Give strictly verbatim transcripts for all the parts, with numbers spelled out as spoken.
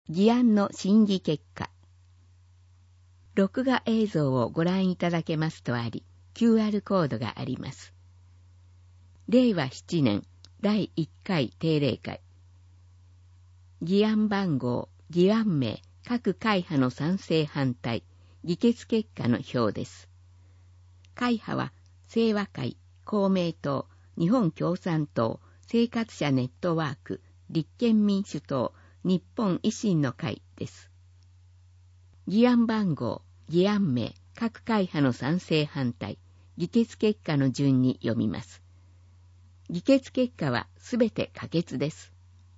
議案の審議結果。録画映像をご覧いただけますとあり、キューアール コードがあります。れいわななねんだいいっかい定例会。議案番号、議案名、各会派の賛成反対、議決結果の表です。会派は、清和会、公明党、日本共産党、生活者ネットワーク、立憲民主党、日本維新の会です。議案番号、議案名、各会派の賛成反対、議決結果の順に読みます。議決結果はすべて可決です。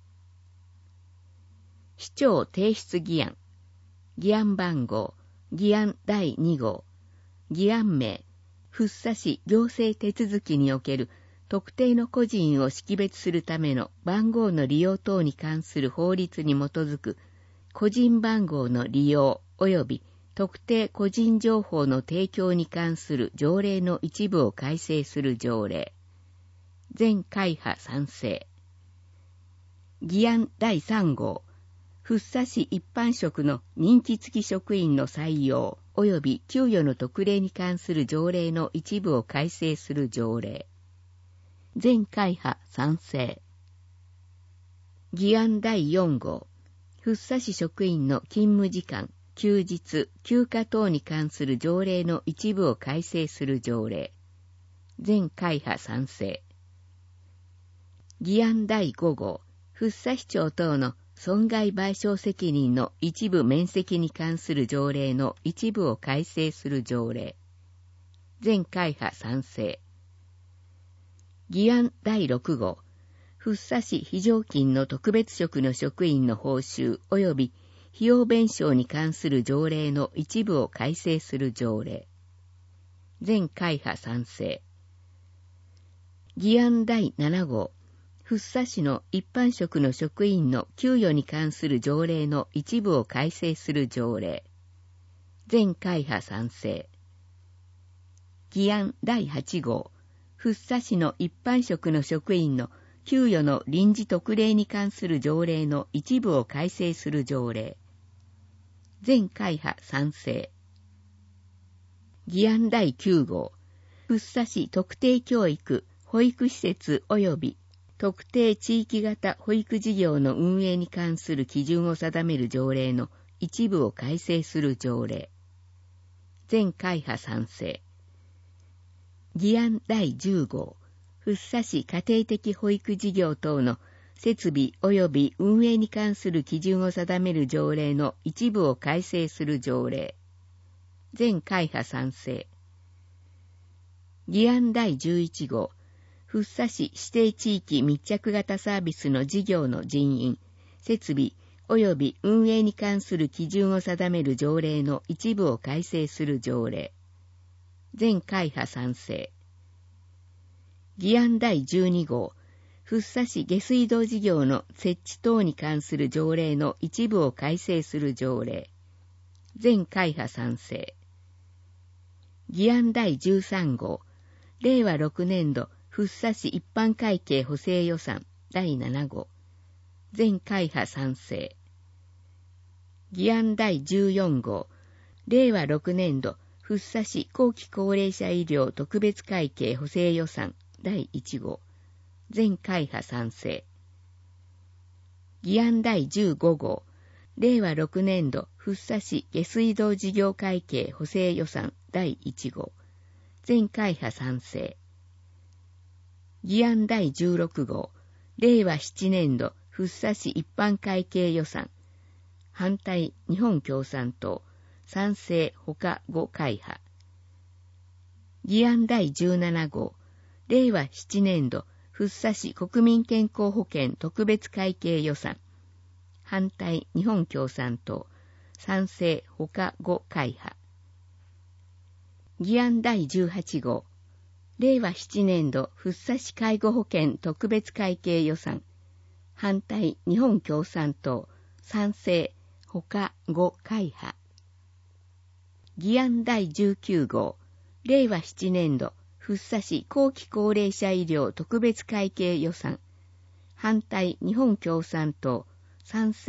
市長提出議案、議案番号、議案だいに号、議案名、福生市行政手続きにおける特定の個人を識別するための番号の利用等に関する法律に基づく個人番号の利用及び特定個人情報の提供に関する条例の一部を改正する条例。全会派賛成。議案だいさん号、福生市一般職の任期付き職員の採用及び給与の特例に関する条例の一部を改正する条例。全会派賛成。議案だいよん号、福生市職員の勤務時間、休日、休暇等に関する条例の一部を改正する条例。全会派賛成。議案だいご号、福生市長等の損害賠償責任の一部免責に関する条例の一部を改正する条例。全会派賛成。議案だいろく号、福生市非常勤の特別職の職員の報酬及び費用弁償に関する条例の一部を改正する条例。全会派賛成。議案だいなな号、福生市の一般職の職員の給与に関する条例の一部を改正する条例。全会派賛成。議案だいはち号、福生市の一般職の職員の給与の臨時特例に関する条例の一部を改正する条例。全会派賛成。議案だいきゅう号、福生市特定教育、保育施設及び特定地域型保育事業の運営に関する基準を定める条例の一部を改正する条例。全会派賛成。議案だいじゅう号、福生市家庭的保育事業等の設備及び運営に関する基準を定める条例の一部を改正する条例。全会派賛成。議案だいじゅういち号、福生市指定地域密着型サービスの事業の人員、設備及び運営に関する基準を定める条例の一部を改正する条例。全会派賛成。議案だいじゅうに号、福生市下水道事業の設置等に関する条例の一部を改正する条例。全会派賛成。議案だいじゅうさん号、れいわろくねん度福生市一般会計補正予算だいなな号。全会派賛成。議案だいじゅうよん号、れいわろくねん度福生市後期高齢者医療特別会計補正予算だいいち号。全会派賛成。議案だいじゅうご号、れいわろくねん度福生市下水道事業会計補正予算だいいち号。全会派賛成。議案だいじゅうろく号、れいわななねん度福生市一般会計予算。反対日本共産党。賛成他ご会派。議案だいじゅうなな号、れいわななねん度福生市国民健康保険特別会計予算。反対日本共産党。賛成他ご会派。議案だいじゅうはち号、れいわななねん度福生市介護保険特別会計予算。反対日本共産党。賛成他ご会派。議案だいじゅうきゅう号、れいわなな年度福生市後期高齢者医療特別会計予算。反対日本共産党。賛成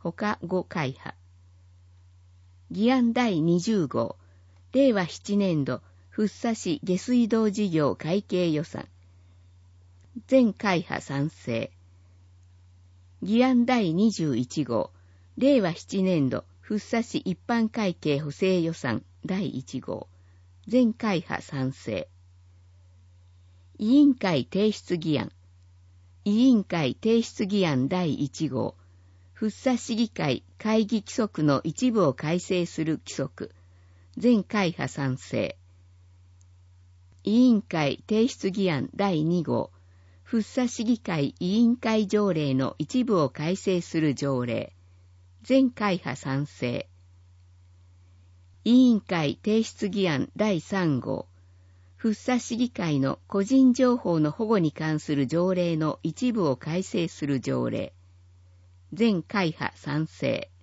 他ご会派。議案だいにじゅう号、れいわななねん度、福生市下水道事業会計予算。全会派賛成。議案だいにじゅういち号、れいわななねん度、福生市一般会計補正予算だいいち号。全会派賛成。委員会提出議案。委員会提出議案だいいち号。福生市議会会議規則の一部を改正する規則。全会派賛成。委員会提出議案だいに号。福生市議会委員会条例の一部を改正する条例。全会派賛成。委員会提出議案だいさん号。福生市議会の個人情報の保護に関する条例の一部を改正する条例。全会派賛成。